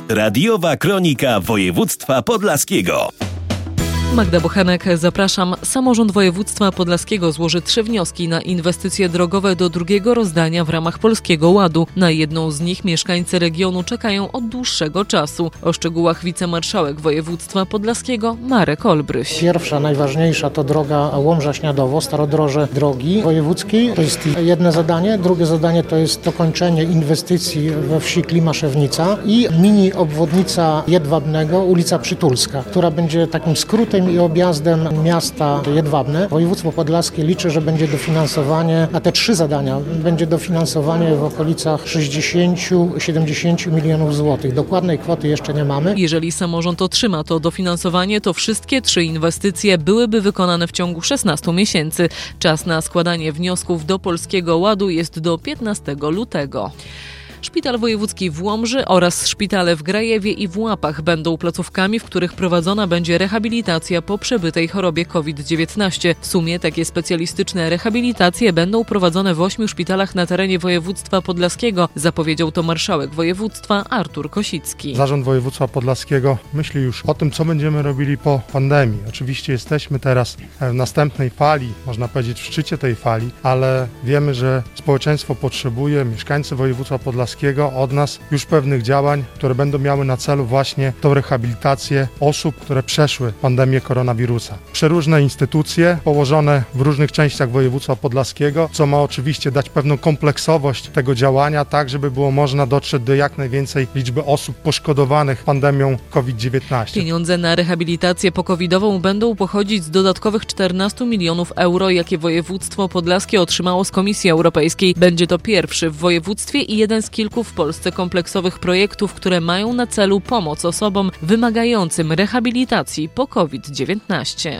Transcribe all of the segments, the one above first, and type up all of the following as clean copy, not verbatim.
Radiowa kronika województwa podlaskiego. Magda Bochenek, zapraszam. Samorząd województwa podlaskiego złoży 3 wnioski na inwestycje drogowe do drugiego rozdania w ramach Polskiego Ładu. Na jedną z nich mieszkańcy regionu czekają od dłuższego czasu. O szczegółach wicemarszałek województwa podlaskiego Marek Olbryś. Pierwsza, najważniejsza to droga Łomża-Śniadowo, starodroże drogi wojewódzkiej. To jest jedno zadanie. Drugie zadanie to jest dokończenie inwestycji we wsi Klimaszewnica i mini obwodnica Jedwabnego, ulica Przytulska, która będzie takim skrótem i objazdem miasta Jedwabne. Województwo podlaskie liczy, że będzie dofinansowanie na te 3 zadania. Będzie dofinansowanie w okolicach 60-70 milionów złotych. Dokładnej kwoty jeszcze nie mamy. Jeżeli samorząd otrzyma to dofinansowanie, to wszystkie 3 inwestycje byłyby wykonane w ciągu 16 miesięcy. Czas na składanie wniosków do Polskiego Ładu jest do 15 lutego. Szpital wojewódzki w Łomży oraz szpitale w Grajewie i w Łapach będą placówkami, w których prowadzona będzie rehabilitacja po przebytej chorobie COVID-19. W sumie takie specjalistyczne rehabilitacje będą prowadzone w 8 szpitalach na terenie województwa podlaskiego, zapowiedział to marszałek województwa Artur Kosicki. Zarząd województwa podlaskiego myśli już o tym, co będziemy robili po pandemii. Oczywiście jesteśmy teraz w następnej fali, można powiedzieć w szczycie tej fali, ale wiemy, że społeczeństwo potrzebuje, mieszkańcy województwa podlaskiego od nas już pewnych działań, które będą miały na celu właśnie tą rehabilitację osób, które przeszły pandemię koronawirusa. Przeróżne instytucje położone w różnych częściach województwa podlaskiego, co ma oczywiście dać pewną kompleksowość tego działania, tak żeby było można dotrzeć do jak najwięcej liczby osób poszkodowanych pandemią COVID-19. Pieniądze na rehabilitację pocovidową będą pochodzić z dodatkowych 14 milionów euro, jakie województwo podlaskie otrzymało z Komisji Europejskiej. Będzie to pierwszy w województwie i jeden z kilku w Polsce kompleksowych projektów, które mają na celu pomoc osobom wymagającym rehabilitacji po COVID-19.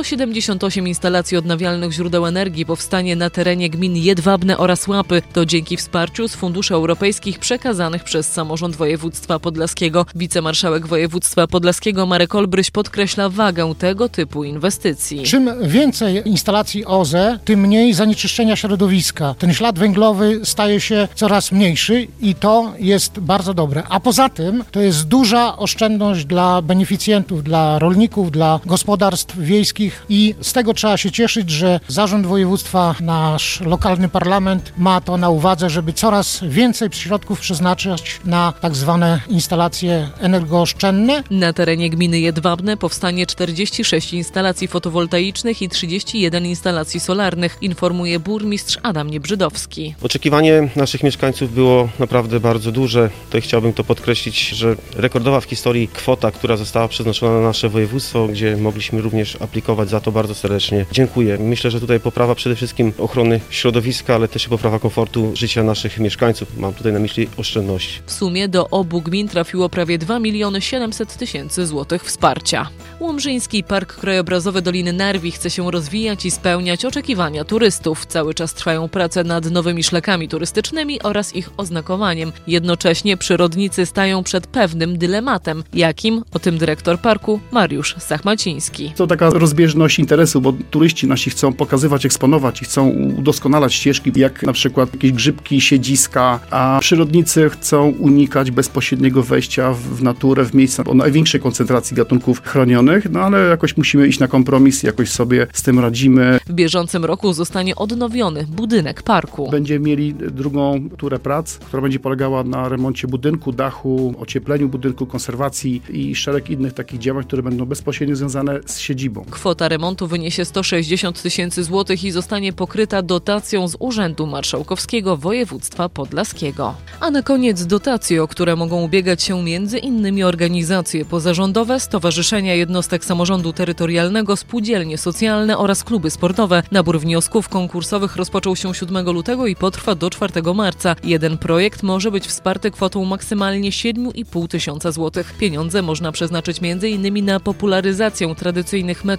178 instalacji odnawialnych źródeł energii powstanie na terenie gmin Jedwabne oraz Łapy. To dzięki wsparciu z funduszy europejskich przekazanych przez samorząd województwa podlaskiego. Wicemarszałek województwa podlaskiego Marek Olbryś podkreśla wagę tego typu inwestycji. Czym więcej instalacji OZE, tym mniej zanieczyszczenia środowiska. Ten ślad węglowy staje się coraz mniejszy i to jest bardzo dobre. A poza tym to jest duża oszczędność dla beneficjentów, dla rolników, dla gospodarstw wiejskich i z tego trzeba się cieszyć, że Zarząd Województwa, nasz lokalny parlament ma to na uwadze, żeby coraz więcej środków przeznaczyć na tak zwane instalacje energooszczędne. Na terenie gminy Jedwabne powstanie 46 instalacji fotowoltaicznych i 31 instalacji solarnych, informuje burmistrz Adam Niebrzydowski. Oczekiwanie naszych mieszkańców było naprawdę bardzo duże. Tutaj chciałbym to podkreślić, że rekordowa w historii kwota, która została przeznaczona na nasze województwo, gdzie mogliśmy również aplikować, za to bardzo serdecznie dziękuję. Myślę, że tutaj poprawa przede wszystkim ochrony środowiska, ale też i poprawa komfortu życia naszych mieszkańców. Mam tutaj na myśli oszczędności. W sumie do obu gmin trafiło prawie 2 700 000 złotych wsparcia. Łomżyński Park Krajobrazowy Doliny Narwi chce się rozwijać i spełniać oczekiwania turystów. Cały czas trwają prace nad nowymi szlakami turystycznymi oraz ich oznakowaniem. Jednocześnie przyrodnicy stają przed pewnym dylematem. Jakim? O tym dyrektor parku Mariusz Sachmaciński. To taka rozbieżność interesu, bo turyści nasi chcą pokazywać, eksponować i chcą udoskonalać ścieżki, jak na przykład jakieś grzybki, siedziska, a przyrodnicy chcą unikać bezpośredniego wejścia w naturę, w miejsca o największej koncentracji gatunków chronionych, no ale jakoś musimy iść na kompromis, jakoś sobie z tym radzimy. W bieżącym roku zostanie odnowiony budynek parku. Będziemy mieli drugą turę prac, która będzie polegała na remoncie budynku, dachu, ociepleniu budynku, konserwacji i szereg innych takich działań, które będą bezpośrednio związane z siedzibą. Kwota remontu wyniesie 160 000 złotych i zostanie pokryta dotacją z Urzędu Marszałkowskiego Województwa Podlaskiego. A na koniec dotacje, o które mogą ubiegać się m.in. organizacje pozarządowe, stowarzyszenia jednostek samorządu terytorialnego, spółdzielnie socjalne oraz kluby sportowe. Nabór wniosków konkursowych rozpoczął się 7 lutego i potrwa do 4 marca. Jeden projekt może być wsparty kwotą maksymalnie 7,5 tysiąca złotych. Pieniądze można przeznaczyć m.in. na popularyzację tradycyjnych metod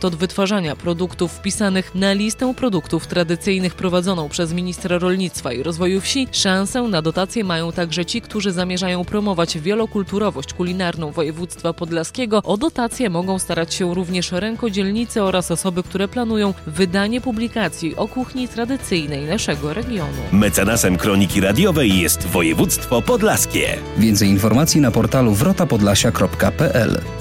metod wytwarzania produktów wpisanych na listę produktów tradycyjnych prowadzoną przez ministra rolnictwa i rozwoju wsi, szansę na dotacje mają także ci, którzy zamierzają promować wielokulturowość kulinarną województwa podlaskiego. O dotacje mogą starać się również rękodzielnicy oraz osoby, które planują wydanie publikacji o kuchni tradycyjnej naszego regionu. Mecenasem Kroniki Radiowej jest województwo podlaskie. Więcej informacji na portalu wrotapodlasia.pl.